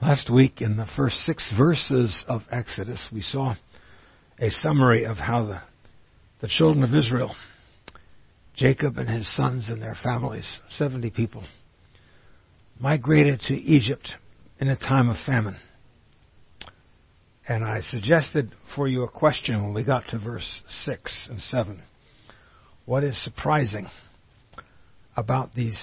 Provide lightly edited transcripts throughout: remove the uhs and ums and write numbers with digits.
Last week, in the first 6 verses of Exodus, we saw a summary of how the children of Israel, Jacob and his sons and their families, 70 people, migrated to Egypt in a time of famine. And I suggested for you a question when we got to verse 6 and 7. What is surprising about this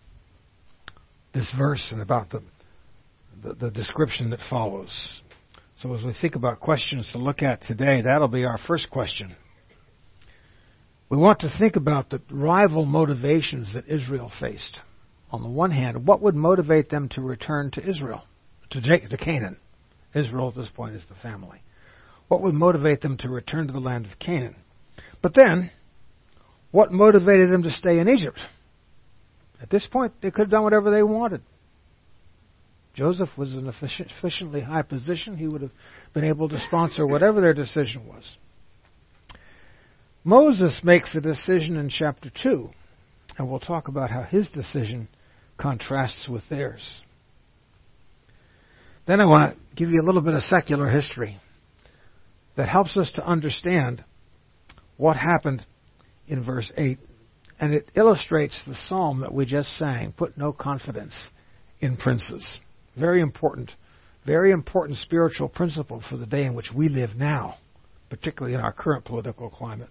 verse and about the description that follows? So as we think about questions to look at today, that'll be our first question. We want to think about the rival motivations that Israel faced. On the one hand, what would motivate them to return to Israel, to Canaan? Israel at this point is the family. What would motivate them to return to the land of Canaan? But then, what motivated them to stay in Egypt? At this point, they could have done whatever they wanted. Joseph was in a sufficiently high position. He would have been able to sponsor whatever their decision was. Moses makes a decision in chapter 2, and we'll talk about how his decision contrasts with theirs. Then I want to give you a little bit of secular history that helps us to understand what happened in verse 8. And it illustrates the psalm that we just sang, "Put no confidence in princes." Very important spiritual principle for the day in which we live now, particularly in our current political climate.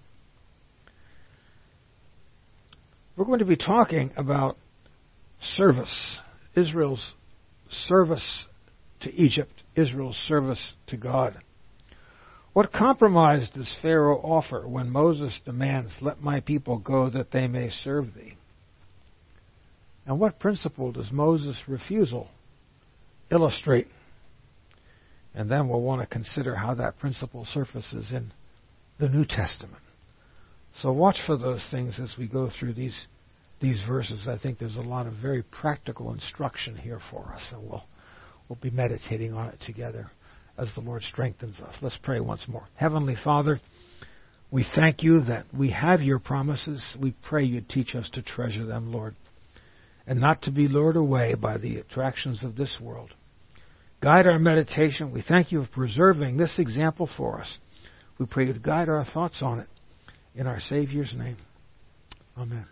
We're going to be talking about service, Israel's service to Egypt, Israel's service to God. What compromise does Pharaoh offer when Moses demands, "Let my people go that they may serve thee"? And what principle does Moses' refusal illustrate? And then we'll want to consider how that principle surfaces in the New Testament. So watch for those things as we go through these verses. I think there's a lot of very practical instruction here for us, and we'll be meditating on it together as the Lord strengthens us. Let's pray once more. Heavenly Father, we thank you that we have your promises. We pray you'd teach us to treasure them, Lord, and not to be lured away by the attractions of this world. Guide our meditation. We thank you for preserving this example for us. We pray you to guide our thoughts on it. In our Savior's name. Amen.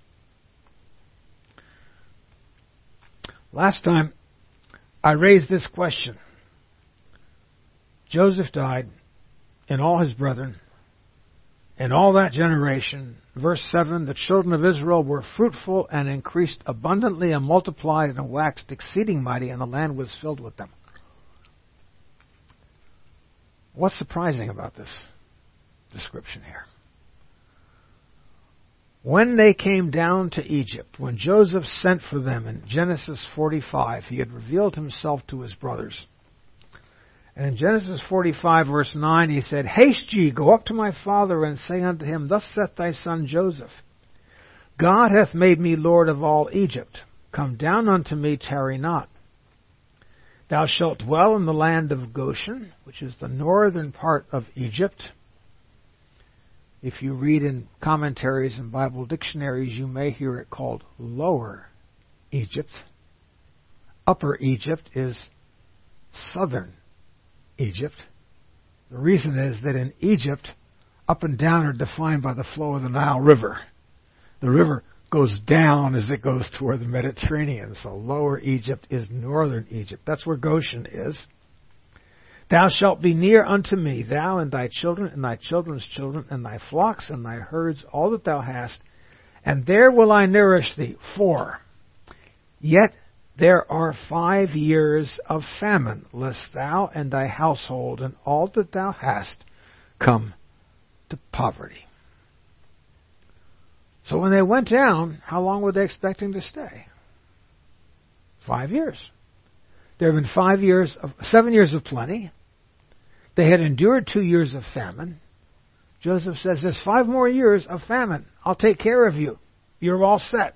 Last time, I raised this question. Joseph died, and all his brethren, and all that generation. Verse 7, the children of Israel were fruitful and increased abundantly and multiplied and waxed exceeding mighty, and the land was filled with them. What's surprising about this description here? When they came down to Egypt, when Joseph sent for them in Genesis 45, he had revealed himself to his brothers. And in Genesis 45, verse 9, he said, "Haste ye, go up to my father, and say unto him, Thus saith thy son Joseph, God hath made me Lord of all Egypt. Come down unto me, tarry not. Thou shalt dwell in the land of Goshen," which is the northern part of Egypt. If you read in commentaries and Bible dictionaries, you may hear it called Lower Egypt. Upper Egypt is southern Egypt. The reason is that in Egypt, up and down are defined by the flow of the Nile River. The river goes down as it goes toward the Mediterranean. So Lower Egypt is northern Egypt. That's where Goshen is. Thou shalt be near unto me, thou and thy children and thy children's children, and thy flocks and thy herds, all that thou hast, and there will I nourish thee. For yet there are 5 years of famine, lest thou and thy household and all that thou hast come to poverty. So when they went down, how long were they expecting to stay? 5 years. There have been 7 years of plenty. They had endured 2 years of famine. Joseph says, there's 5 more years of famine. I'll take care of you. You're all set.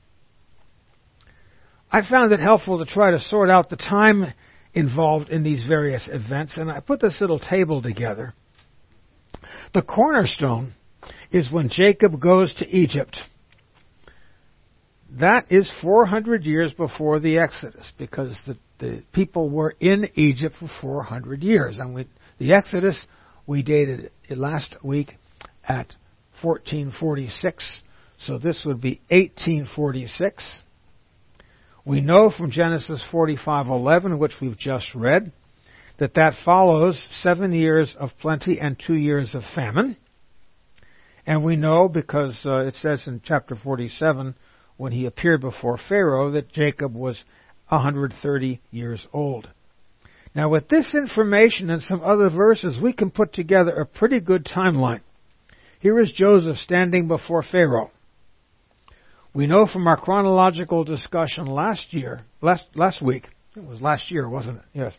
I found it helpful to try to sort out the time involved in these various events, and I put this little table together. The cornerstone is when Jacob goes to Egypt. that is 400 years before the Exodus, because the people were in Egypt for 400 years. And the Exodus, we dated it last week at 1446, so this would be 1846. We know from Genesis 45:11, which we've just read, that follows 7 years of plenty and 2 years of famine. And we know, because it says in chapter 47, when he appeared before Pharaoh, that Jacob was 130 years old. Now, with this information and some other verses, we can put together a pretty good timeline. Here is Joseph standing before Pharaoh. We know from our chronological discussion last week, it was last year, wasn't it? Yes.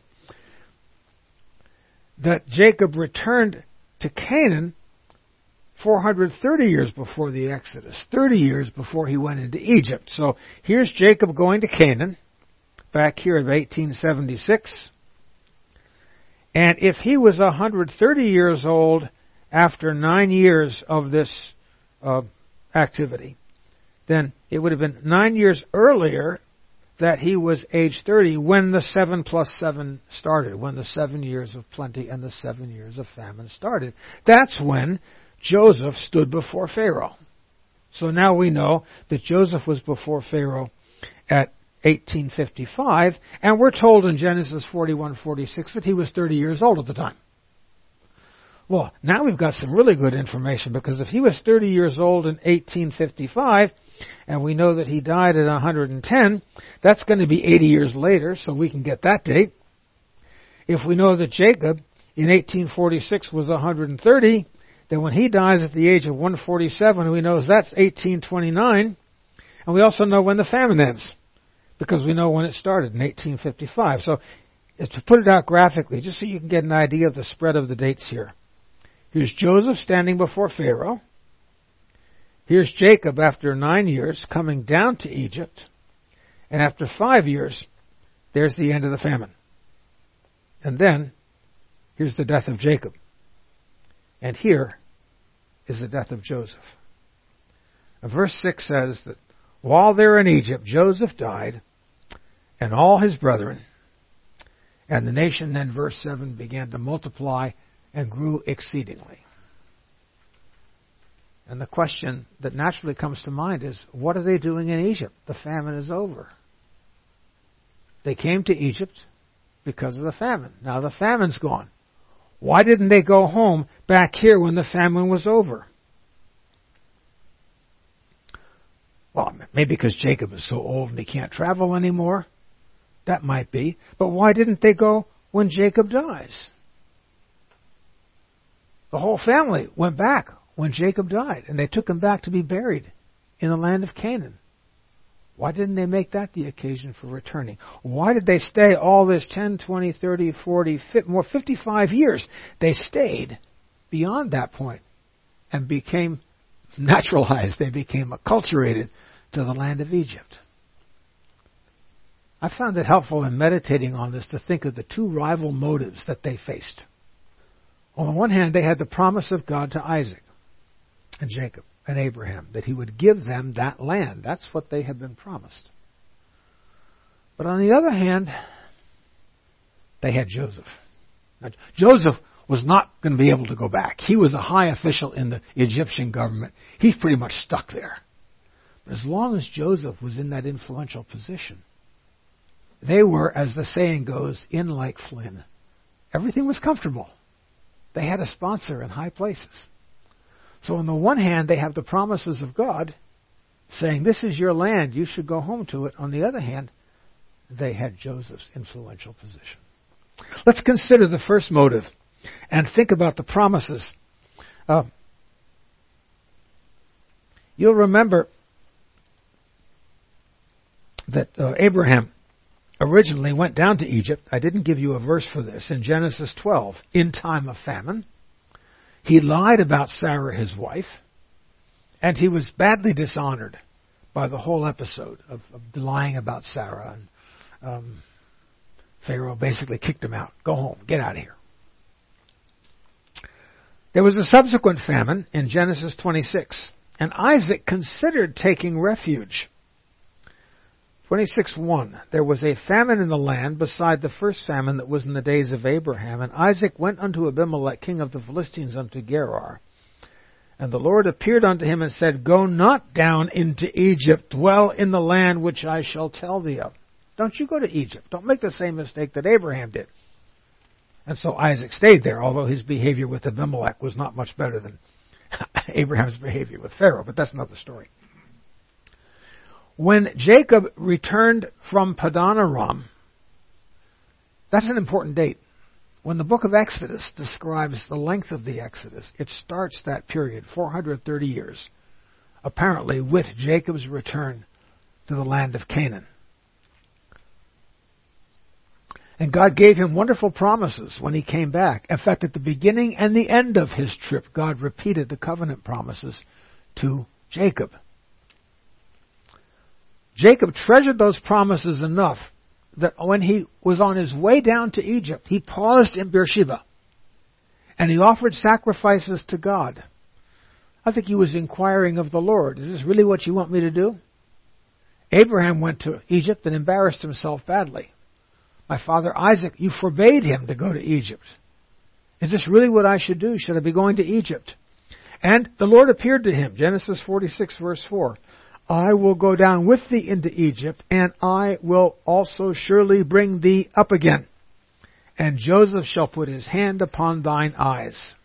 That Jacob returned to Canaan 430 years before the Exodus, 30 years before he went into Egypt. So here's Jacob going to Canaan, back here in 1876. And if he was 130 years old after 9 years of this activity, then it would have been 9 years earlier that he was age 30 when the 7 plus 7 started, when the 7 years of plenty and the 7 years of famine started. That's when Joseph stood before Pharaoh. So now we know that Joseph was before Pharaoh at 1855, and we're told in Genesis 41:46 that he was 30 years old at the time. Well, now we've got some really good information, because if he was 30 years old in 1855, and we know that he died at 110, that's going to be 80 years later, so we can get that date. If we know that Jacob in 1846 was 130, then when he dies at the age of 147, we know that's 1829, and we also know when the famine ends, because we know when it started in 1855. So, to put it out graphically, just so you can get an idea of the spread of the dates here. Here's Joseph standing before Pharaoh. Here's Jacob after 9 years coming down to Egypt. And after 5 years, there's the end of the famine. And then, here's the death of Jacob. And here is the death of Joseph. And verse 6 says that while they're in Egypt, Joseph died, and all his brethren. And the nation then, verse 7, began to multiply and grew exceedingly. And the question that naturally comes to mind is, what are they doing in Egypt? The famine is over. They came to Egypt because of the famine. Now the famine's gone. Why didn't they go home back here when the famine was over? Well, maybe because Jacob is so old and he can't travel anymore. That might be. But why didn't they go when Jacob dies? The whole family went back when Jacob died, and they took him back to be buried in the land of Canaan. Why didn't they make that the occasion for returning? Why did they stay all this 10, 20, 30, 40, 55 years? They stayed beyond that point and became naturalized. They became acculturated to the land of Egypt. I found it helpful in meditating on this to think of the two rival motives that they faced. On the one hand, they had the promise of God to Isaac and Jacob and Abraham, that he would give them that land. That's what they had been promised. But on the other hand, they had Joseph. Now, Joseph was not going to be able to go back. He was a high official in the Egyptian government. He's pretty much stuck there. But as long as Joseph was in that influential position, they were, as the saying goes, in like Flynn. Everything was comfortable. They had a sponsor in high places. So on the one hand, they have the promises of God saying, this is your land, you should go home to it. On the other hand, they had Joseph's influential position. Let's consider the first motive and think about the promises. You'll remember that Abraham originally went down to Egypt. I didn't give you a verse for this. In Genesis 12, in time of famine, he lied about Sarah, his wife, and he was badly dishonored by the whole episode of lying about Sarah. And Pharaoh basically kicked him out. Go home. Get out of here. There was a subsequent famine in Genesis 26, and Isaac considered taking refuge 26:1. There was a famine in the land beside the first famine that was in the days of Abraham. And Isaac went unto Abimelech, king of the Philistines, unto Gerar. And the Lord appeared unto him and said, Go not down into Egypt, dwell in the land which I shall tell thee of. Don't you go to Egypt. Don't make the same mistake that Abraham did. And so Isaac stayed there, although his behavior with Abimelech was not much better than Abraham's behavior with Pharaoh, but that's another story. When Jacob returned from Padan Aram, that's an important date. When the book of Exodus describes the length of the Exodus, it starts that period, 430 years, apparently with Jacob's return to the land of Canaan. And God gave him wonderful promises when he came back. In fact, at the beginning and the end of his trip, God repeated the covenant promises to Jacob. Jacob treasured those promises enough that when he was on his way down to Egypt, he paused in Beersheba and he offered sacrifices to God. I think he was inquiring of the Lord, is this really what you want me to do? Abraham went to Egypt and embarrassed himself badly. My father Isaac, you forbade him to go to Egypt. Is this really what I should do? Should I be going to Egypt? And the Lord appeared to him, Genesis 46 verse 4. I will go down with thee into Egypt, and I will also surely bring thee up again. And Joseph shall put his hand upon thine eyes.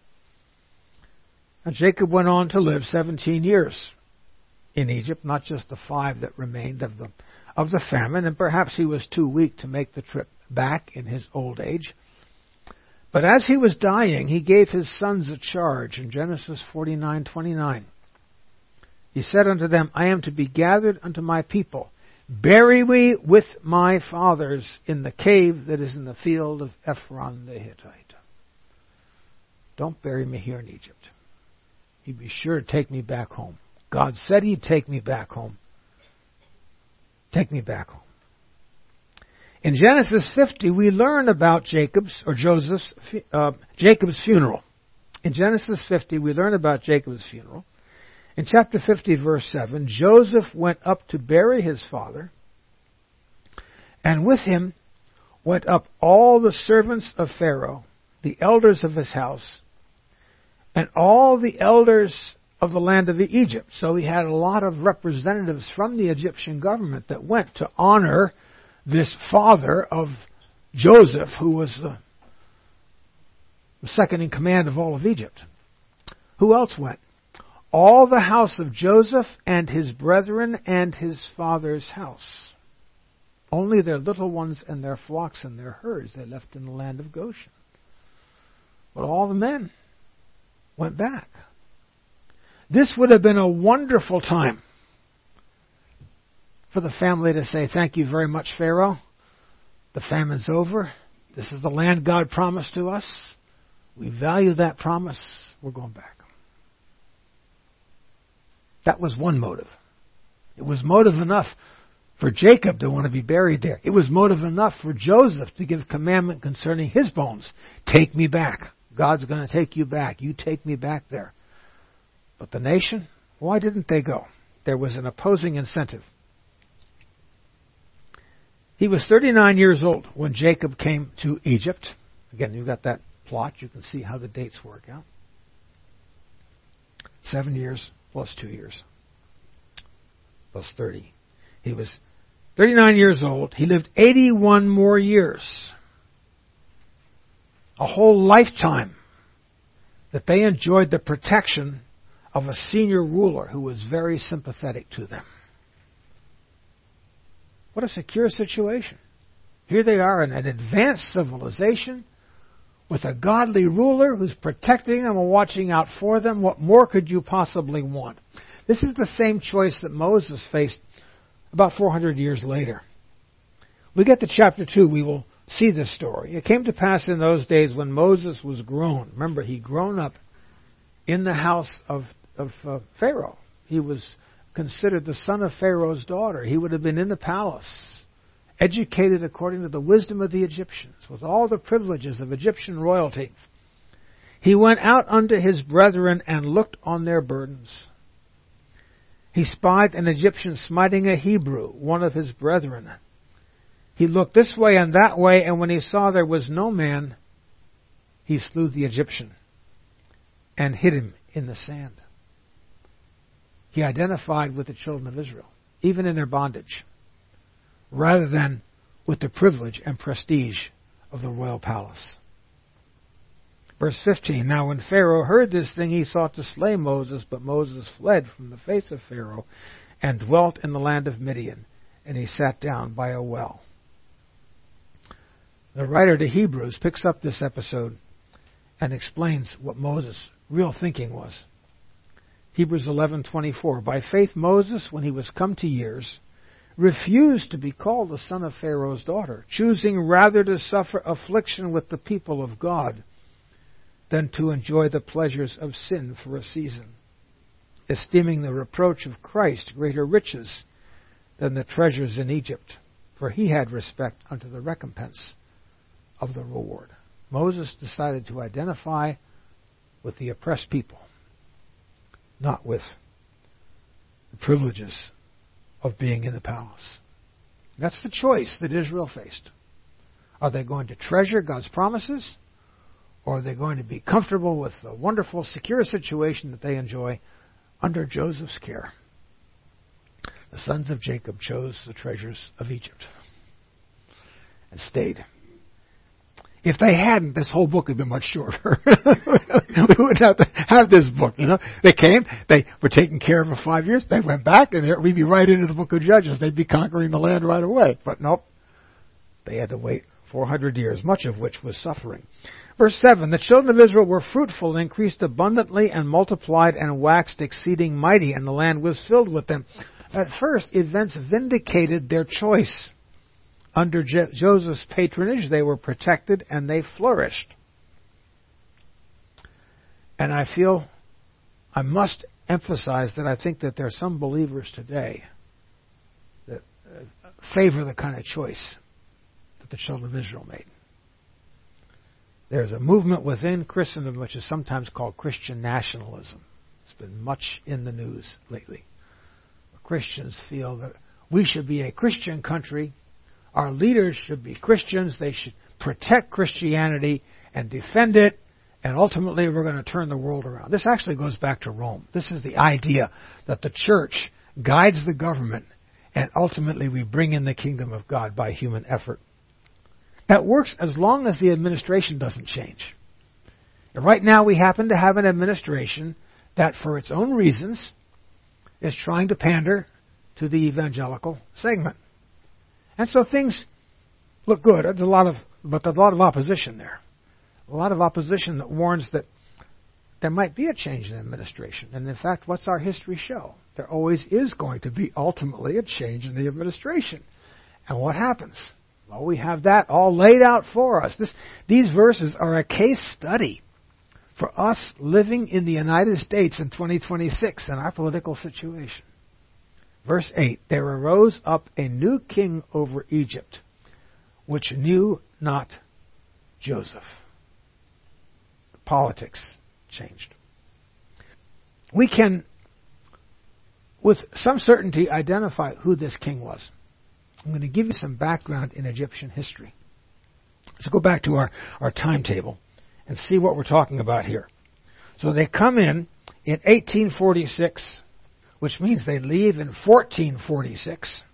And Jacob went on to live 17 years in Egypt, not just the 5 that remained of the famine, and perhaps he was too weak to make the trip back in his old age. But as he was dying, he gave his sons a charge in Genesis 49:29. He said unto them, I am to be gathered unto my people. Bury me with my fathers in the cave that is in the field of Ephron the Hittite. Don't bury me here in Egypt. He'd be sure to take me back home. God said he'd take me back home. Take me back home. In Genesis 50, we learn about Jacob's funeral. In Genesis 50, we learn about Jacob's funeral. In chapter 50, verse 7, Joseph went up to bury his father, and with him went up all the servants of Pharaoh, the elders of his house, and all the elders of the land of Egypt. So he had a lot of representatives from the Egyptian government that went to honor this father of Joseph, who was the second in command of all of Egypt. Who else went? All the house of Joseph and his brethren and his father's house. Only their little ones and their flocks and their herds they left in the land of Goshen. But all the men went back. This would have been a wonderful time for the family to say, thank you very much, Pharaoh. The famine's over. This is the land God promised to us. We value that promise. We're going back. That was one motive. It was motive enough for Jacob to want to be buried there. It was motive enough for Joseph to give commandment concerning his bones. Take me back. God's going to take you back. You take me back there. But the nation, why didn't they go? There was an opposing incentive. He was 39 years old when Jacob came to Egypt. Again, you've got that plot. You can see how the dates work out. 7 years. Plus 2 years. Plus 30. He was 39 years old. He lived 81 more years. A whole lifetime that they enjoyed the protection of a senior ruler who was very sympathetic to them. What a secure situation. Here they are in an advanced civilization with a godly ruler who's protecting them and watching out for them. What more could you possibly want? This is the same choice that Moses faced about 400 years later. We get to chapter 2, we will see this story. It came to pass in those days when Moses was grown. Remember, he'd grown up in the house of Pharaoh. He was considered the son of Pharaoh's daughter. He would have been in the palace, educated according to the wisdom of the Egyptians, with all the privileges of Egyptian royalty. He went out unto his brethren and looked on their burdens. he spied an Egyptian smiting a Hebrew, one of his brethren. He looked this way and that way, and when he saw there was no man, he slew the Egyptian and hid him in the sand. He identified with the children of Israel, even in their bondage, rather than with the privilege and prestige of the royal palace. Verse 15, now when Pharaoh heard this thing, he sought to slay Moses, but Moses fled from the face of Pharaoh and dwelt in the land of Midian, and he sat down by a well. The writer to Hebrews picks up this episode and explains what Moses' real thinking was. Hebrews 11:24, by faith Moses, when he was come to years, refused to be called the son of Pharaoh's daughter, choosing rather to suffer affliction with the people of God than to enjoy the pleasures of sin for a season, esteeming the reproach of Christ greater riches than the treasures in Egypt, for he had respect unto the recompense of the reward. Moses decided to identify with the oppressed people, not with the privileges of being in the palace. That's the choice that Israel faced. Are they going to treasure God's promises, or are they going to be comfortable with the wonderful, secure situation that they enjoy under Joseph's care? The sons of Jacob chose the treasures of Egypt and stayed. If they hadn't, this whole book would have been much shorter. We wouldn't have to have this book, you know. They came, they were taken care of for 5 years, they went back, and we'd be right into the book of Judges. They'd be conquering the land right away. But nope, they had to wait 400 years, much of which was suffering. Verse 7, the children of Israel were fruitful and increased abundantly and multiplied and waxed exceeding mighty, and the land was filled with them. At first, events vindicated their choice. Under Joseph's patronage, they were protected and they flourished. And I feel I must emphasize that I think that there are some believers today that favor the kind of choice that the children of Israel made. There's a movement within Christendom which is sometimes called Christian nationalism. It's been much in the news lately. Christians feel that we should be a Christian country. Our leaders should be Christians. They should protect Christianity and defend it. And ultimately, we're going to turn the world around. This actually goes back to Rome. This is the idea that the church guides the government, and ultimately we bring in the kingdom of God by human effort. That works as long as the administration doesn't change. And right now, we happen to have an administration that, for its own reasons, is trying to pander to the evangelical segment. And so things look good. But there's a lot of opposition there. A lot of opposition that warns that there might be a change in administration. And in fact, what's our history show? There always is going to be ultimately a change in the administration. And what happens? Well, we have that all laid out for us. These verses are a case study for us living in the United States in 2026 in our political situation. Verse 8, there arose up a new king over Egypt, which knew not Joseph. The politics changed. We can, with some certainty, identify who this king was. I'm going to give you some background in Egyptian history. Let's go back to our timetable and see what we're talking about here. So they come in 1846, which means they leave in 1446.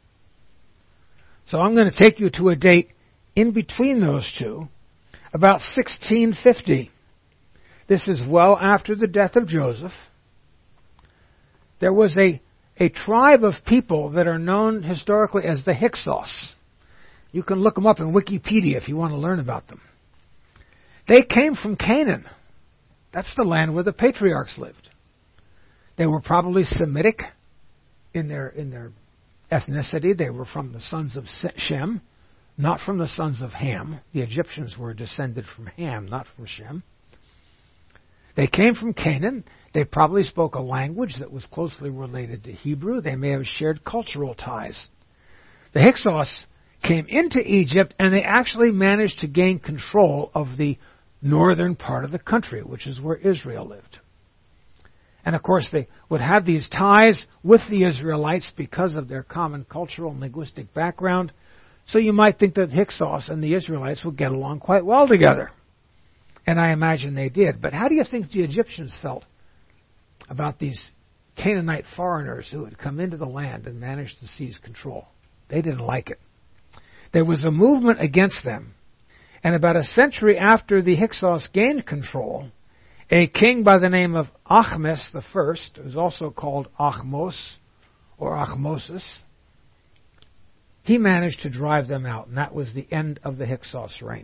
So I'm going to take you to a date in between those two, about 1650. This is well after the death of Joseph. There was a tribe of people that are known historically as the Hyksos. You can look them up in Wikipedia if you want to learn about them. They came from Canaan. That's the land where the patriarchs lived. They were probably Semitic in their ethnicity. They were from the sons of Shem, not from the sons of Ham. The Egyptians were descended from Ham, not from Shem. They came from Canaan. They probably spoke a language that was closely related to Hebrew. They may have shared cultural ties. The Hyksos came into Egypt, and they actually managed to gain control of the northern part of the country, which is where Israel lived. And of course they would have these ties with the Israelites because of their common cultural and linguistic background. So you might think that Hyksos and the Israelites would get along quite well together. And I imagine they did. But how do you think the Egyptians felt about these Canaanite foreigners who had come into the land and managed to seize control? They didn't like it. There was a movement against them. And about a century after the Hyksos gained control, a king by the name of Ahmes I, who was also called Ahmos or Ahmosis, he managed to drive them out, and that was the end of the Hyksos reign.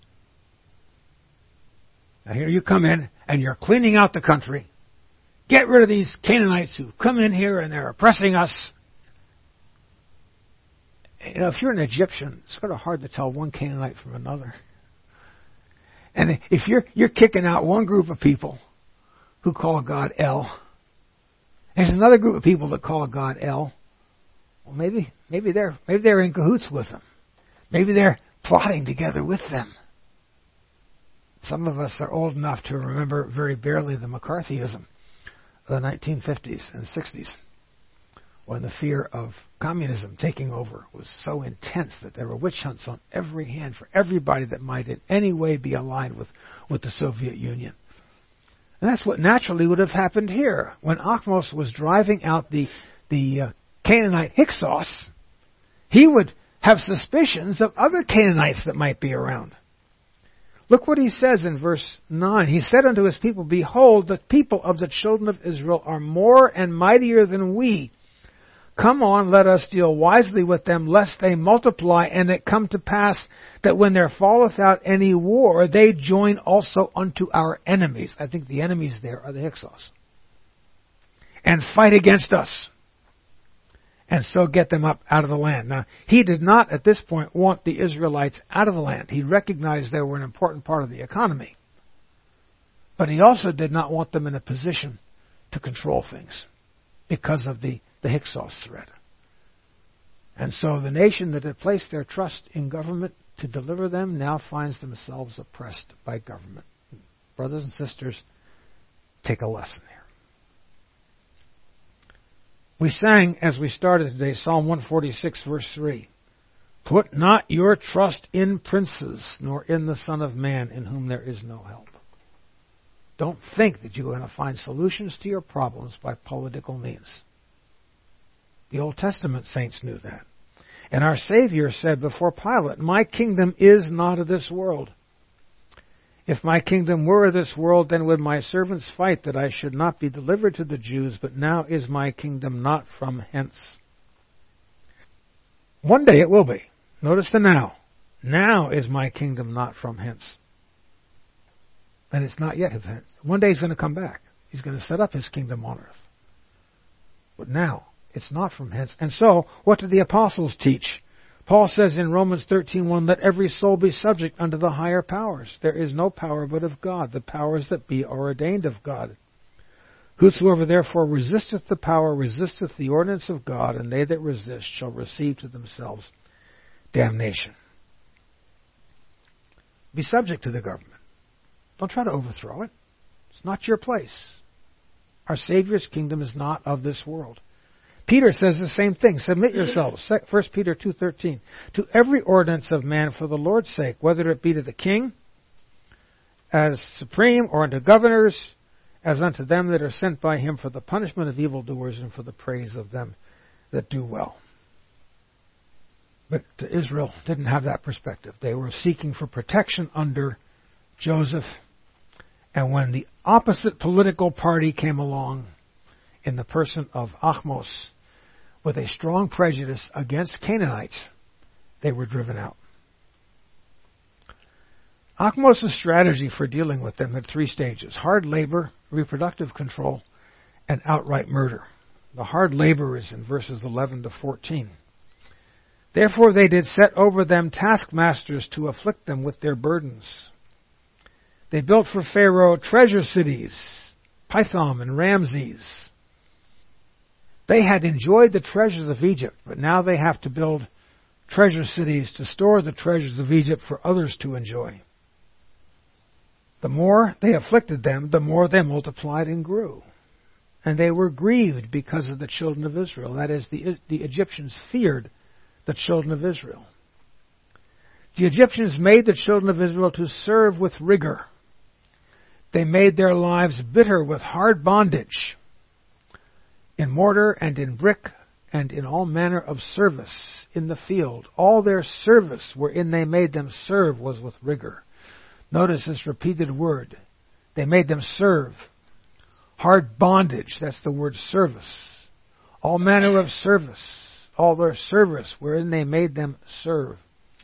Now here you come in, and you're cleaning out the country. Get rid of these Canaanites who come in here and they're oppressing us. You know, if you're an Egyptian, it's sort of hard to tell one Canaanite from another. And if you're kicking out one group of people who call God El, there's another group of people that call God El. Well, maybe they're in cahoots with them. Maybe they're plotting together with them. Some of us are old enough to remember very barely the McCarthyism of the 1950s and 60s, when the fear of communism taking over was so intense that there were witch hunts on every hand for everybody that might in any way be aligned with the Soviet Union. And that's what naturally would have happened here. When Ahmos was driving out the Canaanite Hyksos, he would have suspicions of other Canaanites that might be around. Look what he says in verse 9. He said unto his people, Behold, the people of the children of Israel are more and mightier than we. Come on, let us deal wisely with them, lest they multiply, and it come to pass that when there falleth out any war, they join also unto our enemies. I think the enemies there are the Hyksos. And fight against us. And so get them up out of the land. Now, he did not at this point want the Israelites out of the land. He recognized they were an important part of the economy. But he also did not want them in a position to control things because of the Hyksos threat. And so the nation that had placed their trust in government to deliver them now finds themselves oppressed by government. Brothers and sisters, take a lesson here. We sang, as we started today, Psalm 146, verse 3. Put not your trust in princes, nor in the Son of Man, in whom there is no help. Don't think that you're going to find solutions to your problems by political means. The Old Testament saints knew that. And our Savior said before Pilate, My kingdom is not of this world. If my kingdom were of this world, then would my servants fight that I should not be delivered to the Jews, but now is my kingdom not from hence. One day it will be. Notice the now. Now is my kingdom not from hence. And it's not yet of hence. One day he's going to come back. He's going to set up his kingdom on earth. But now, it's not from hence. And so, what do the apostles teach? Paul says in Romans 13:1, Let every soul be subject unto the higher powers. There is no power but of God. The powers that be are ordained of God. Whosoever therefore resisteth the power resisteth the ordinance of God, and they that resist shall receive to themselves damnation. Be subject to the government. Don't try to overthrow it. It's not your place. Our Savior's kingdom is not of this world. Peter says the same thing. Submit yourselves, 1 Peter 2:13, to every ordinance of man for the Lord's sake, whether it be to the king as supreme, or unto governors, as unto them that are sent by him for the punishment of evildoers and for the praise of them that do well. But Israel didn't have that perspective. They were seeking for protection under Joseph. And when the opposite political party came along, in the person of Ahmos, with a strong prejudice against Canaanites, they were driven out. Ahmos' strategy for dealing with them had three stages: hard labor, reproductive control, and outright murder. The hard labor is in verses 11 to 14. Therefore they did set over them taskmasters to afflict them with their burdens. They built for Pharaoh treasure cities, Pithom and Ramses. They had enjoyed the treasures of Egypt, but now they have to build treasure cities to store the treasures of Egypt for others to enjoy. The more they afflicted them, the more they multiplied and grew. and they were grieved because of the children of Israel. That is, the Egyptians feared the children of Israel. The Egyptians made the children of Israel to serve with rigor. They made their lives bitter with hard bondage, in mortar and in brick and in all manner of service in the field. All their service wherein they made them serve was with rigor. Notice this repeated word. They made them serve. Hard bondage, that's the word service. All manner of service. All their service wherein they made them serve.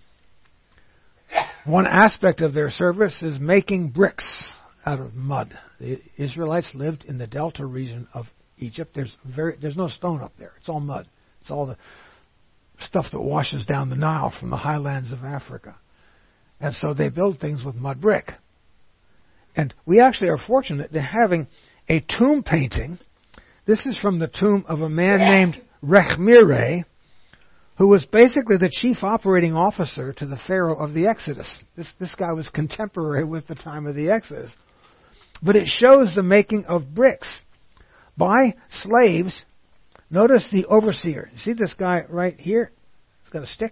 One aspect of their service is making bricks out of mud. The Israelites lived in the delta region of Egypt. There's no stone up there. It's all mud. It's all the stuff that washes down the Nile from the highlands of Africa. And so they build things with mud brick. And we actually are fortunate in having a tomb painting. This is from the tomb of a man named Rechmireh, who was basically the chief operating officer to the Pharaoh of the Exodus. This guy was contemporary with the time of the Exodus. But it shows the making of bricks by slaves. Notice the overseer. You see this guy right here? He's got a stick.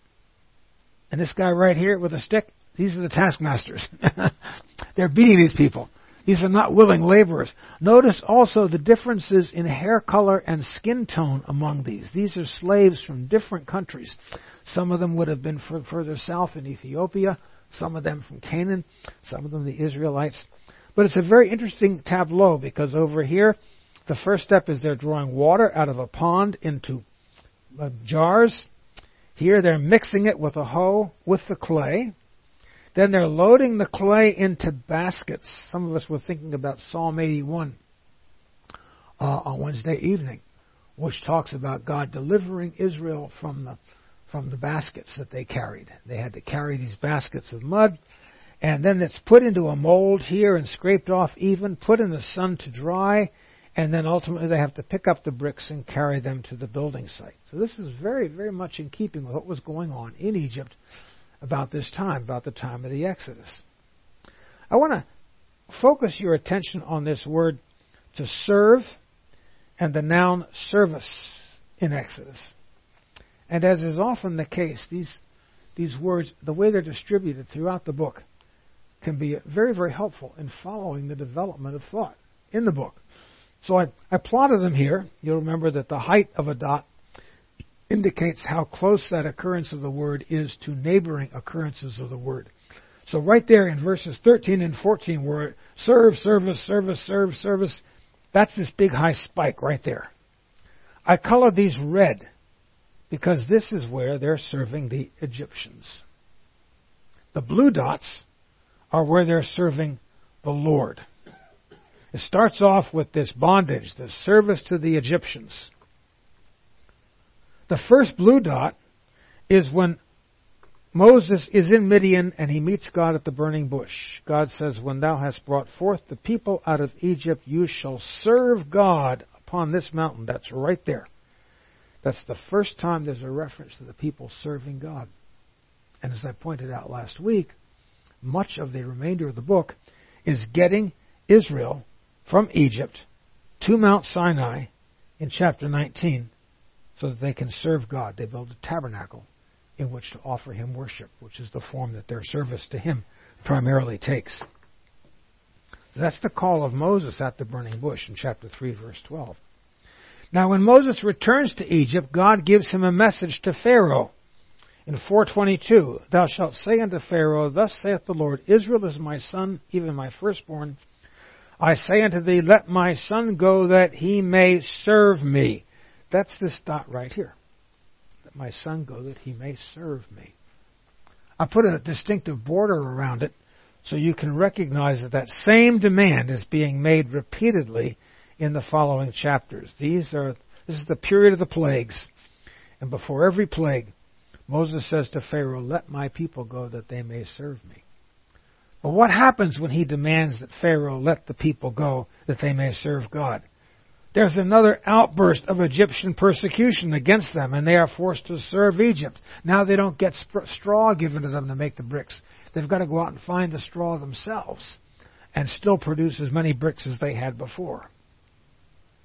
And this guy right here with a stick, these are the taskmasters. They're beating these people. These are not willing laborers. Notice also the differences in hair color and skin tone among these. These are slaves from different countries. Some of them would have been further south in Ethiopia, some of them from Canaan, some of them the Israelites. But it's a very interesting tableau because over here, the first step is they're drawing water out of a pond into jars. Here they're mixing it with a hoe with the clay. Then they're loading the clay into baskets. Some of us were thinking about Psalm 81 on Wednesday evening, which talks about God delivering Israel from the baskets that they carried. They had to carry these baskets of mud, and then it's put into a mold here and scraped off even, put in the sun to dry, and then ultimately they have to pick up the bricks and carry them to the building site. So this is very, very much in keeping with what was going on in Egypt about this time, about the time of the Exodus. I want to focus your attention on this word to serve and the noun service in Exodus. And as is often the case, these words, the way they're distributed throughout the book, can be very, very helpful in following the development of thought in the book. So I plotted them here. You'll remember that the height of a dot indicates how close that occurrence of the word is to neighboring occurrences of the word. So right there in verses 13 and 14 where serve, service, service, serve, service, that's this big high spike right there. I colored these red because this is where they're serving the Egyptians. The blue dots are where they're serving the Lord. It starts off with this bondage, the service to the Egyptians. The first blue dot is when Moses is in Midian and he meets God at the burning bush. God says, when thou hast brought forth the people out of Egypt, you shall serve God upon this mountain. That's right there. That's the first time there's a reference to the people serving God. And as I pointed out last week, much of the remainder of the book is getting Israel from Egypt to Mount Sinai in chapter 19 so that they can serve God. They build a tabernacle in which to offer Him worship, which is the form that their service to Him primarily takes. So that's the call of Moses at the burning bush in chapter 3, verse 12. Now when Moses returns to Egypt, God gives him a message to Pharaoh. In 4:22, thou shalt say unto Pharaoh, thus saith the Lord, Israel is my son, even my firstborn. I say unto thee, let my son go that he may serve me. That's this dot right here. Let my son go that he may serve me. I put a distinctive border around it so you can recognize that that same demand is being made repeatedly in the following chapters. This is the period of the plagues. And before every plague, Moses says to Pharaoh, let my people go that they may serve me. But what happens when he demands that Pharaoh let the people go that they may serve God? There's another outburst of Egyptian persecution against them, and they are forced to serve Egypt. Now they don't get straw given to them to make the bricks. They've got to go out and find the straw themselves and still produce as many bricks as they had before.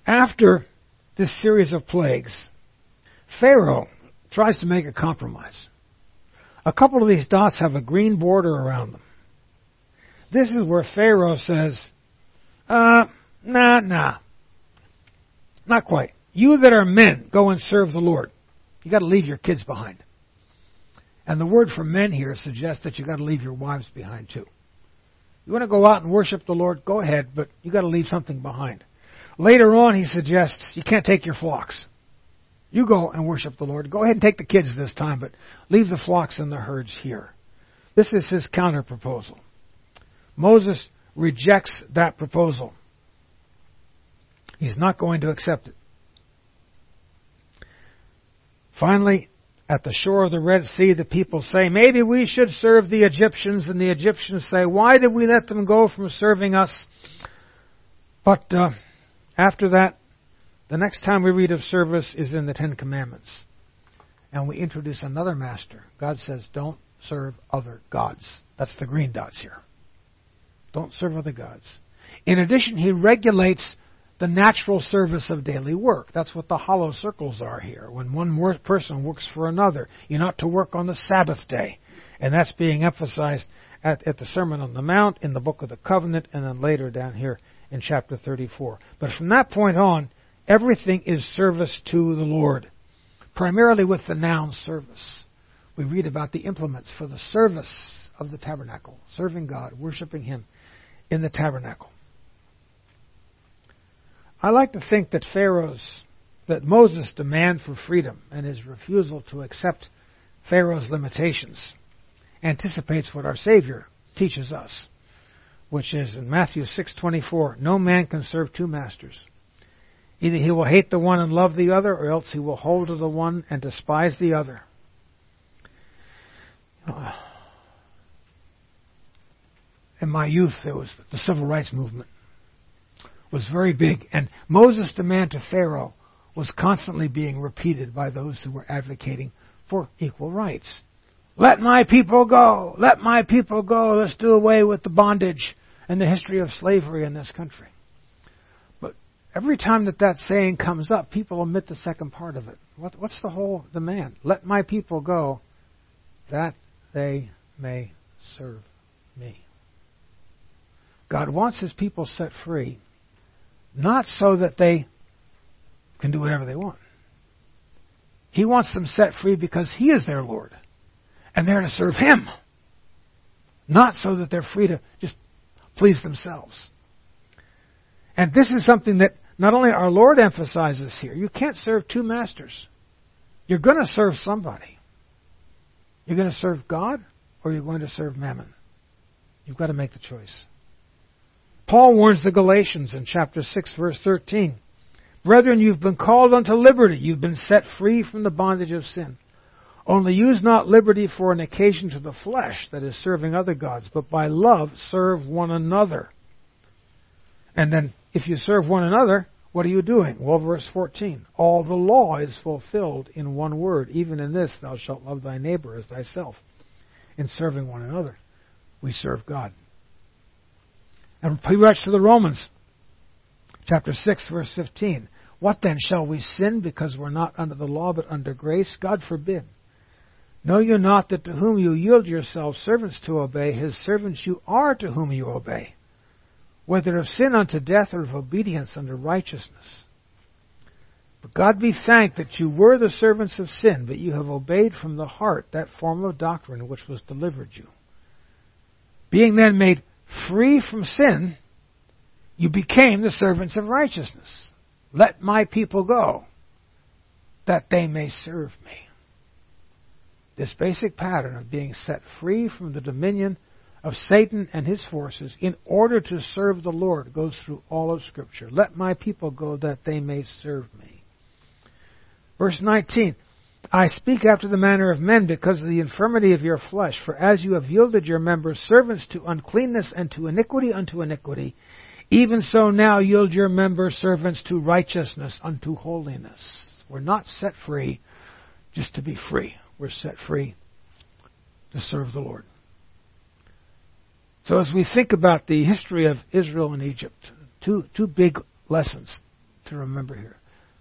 After this series of plagues, Pharaoh tries to make a compromise. A couple of these dots have a green border around them. This is where Pharaoh says, nah, not quite. You that are men, go and serve the Lord. You got to leave your kids behind. And the word for men here suggests that you got to leave your wives behind too. You want to go out and worship the Lord, go ahead, but you got to leave something behind. Later on, he suggests you can't take your flocks. You go and worship the Lord. Go ahead and take the kids this time, but leave the flocks and the herds here. This is his counter-proposal. Moses rejects that proposal. He's not going to accept it. Finally, at the shore of the Red Sea, the people say, maybe we should serve the Egyptians. And the Egyptians say, why did we let them go from serving us? But after that, the next time we read of service is in the Ten Commandments. And we introduce another master. God says, don't serve other gods. That's the green dots here. Don't serve other gods. In addition, he regulates the natural service of daily work. That's what the hollow circles are here. When one person works for another, you're not to work on the Sabbath day. And that's being emphasized at the Sermon on the Mount, in the Book of the Covenant, and then later down here in chapter 34. But from that point on, everything is service to the Lord, primarily with the noun service. We read about the implements for the service of the tabernacle, serving God, worshiping Him in the tabernacle. I like to think that Moses' demand for freedom and his refusal to accept Pharaoh's limitations anticipates what our Savior teaches us, which is in Matthew 6:24, no man can serve two masters. Either he will hate the one and love the other, or else he will hold to the one and despise the other. In my youth, there was the civil rights movement. Was very big, and Moses' demand to Pharaoh was constantly being repeated by those who were advocating for equal rights. Let my people go! Let my people go! Let's do away with the bondage and the history of slavery in this country. But every time that saying comes up, people omit the second part of it. What's the whole demand? Let my people go, that they may serve me. God wants His people set free, not so that they can do whatever they want. He wants them set free because He is their Lord, and they're to serve Him, not so that they're free to just please themselves. And this is something that not only our Lord emphasizes here. You can't serve two masters. You're going to serve somebody. You're going to serve God, or you're going to serve Mammon. You've got to make the choice. Paul warns the Galatians in chapter 6, verse 13. Brethren, you've been called unto liberty. You've been set free from the bondage of sin. Only use not liberty for an occasion to the flesh, that is, serving other gods, but by love serve one another. And then, if you serve one another, what are you doing? Well, verse 14. All the law is fulfilled in one word. Even in this, thou shalt love thy neighbor as thyself. In serving one another, we serve God. And he writes to the Romans, chapter 6, verse 15. What then, shall we sin because we're not under the law but under grace? God forbid. Know you not that to whom you yield yourselves servants to obey, His servants you are to whom you obey, whether of sin unto death or of obedience unto righteousness? But God be thanked that you were the servants of sin, but you have obeyed from the heart that form of doctrine which was delivered you. Being then made free from sin, you became the servants of righteousness. Let my people go, that they may serve me. This basic pattern of being set free from the dominion of Satan and his forces in order to serve the Lord goes through all of Scripture. Let my people go, that they may serve me. Verse 19. I speak after the manner of men because of the infirmity of your flesh. For as you have yielded your members servants to uncleanness and to iniquity unto iniquity, even so now yield your members servants to righteousness unto holiness. We're not set free just to be free. We're set free to serve the Lord. So as we think about the history of Israel and Egypt, two big lessons to remember here.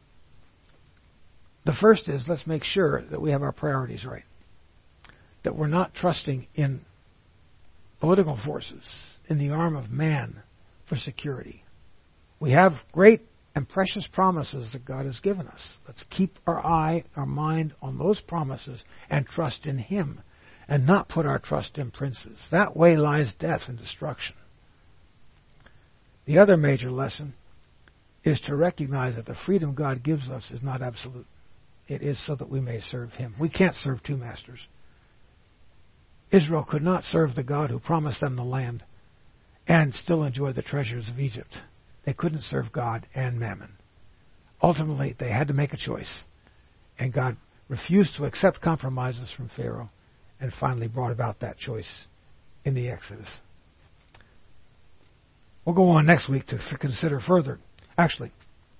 The first is, let's make sure that we have our priorities right. That we're not trusting in political forces, in the arm of man for security. We have great and precious promises that God has given us. Let's keep our mind on those promises and trust in Him, and not put our trust in princes. That way lies death and destruction. The other major lesson is to recognize that the freedom God gives us is not absolute. It is so that we may serve Him. We can't serve two masters. Israel could not serve the God who promised them the land and still enjoy the treasures of Egypt. They couldn't serve God and Mammon. Ultimately, they had to make a choice. And God refused to accept compromises from Pharaoh and finally brought about that choice in the Exodus. We'll go on next week to consider further. Actually,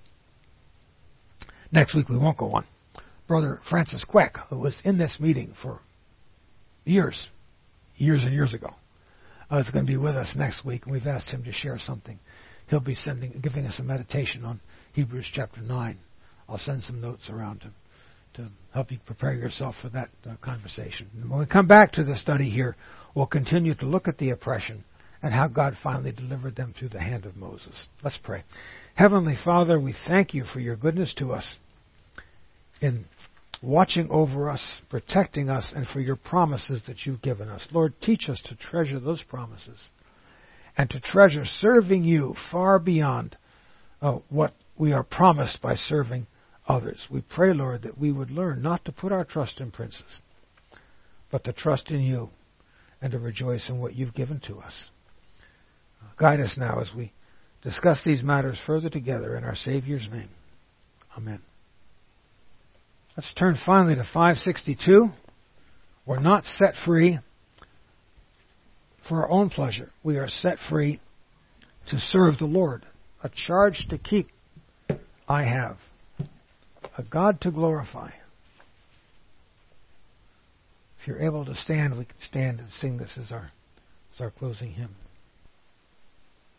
next week we won't go on. Brother Francis Queck, who was in this meeting for years and years ago, is going to be with us next week, and we've asked him to share something. He'll be giving us a meditation on Hebrews chapter 9. I'll send some notes around to help you prepare yourself for that conversation. And when we come back to the study here, we'll continue to look at the oppression and how God finally delivered them through the hand of Moses. Let's pray. Heavenly Father, we thank you for your goodness to us in watching over us, protecting us, and for your promises that you've given us. Lord, teach us to treasure those promises and to treasure serving you far beyond what we are promised by serving others. We pray, Lord, that we would learn not to put our trust in princes, but to trust in you and to rejoice in what you've given to us. Guide us now as we discuss these matters further together in our Savior's name. Amen. Let's turn finally to 562. We're not set free for our own pleasure. We are set free to serve the Lord. A charge to keep I have. A God to glorify. If you're able to stand, we can stand and sing this as our closing hymn.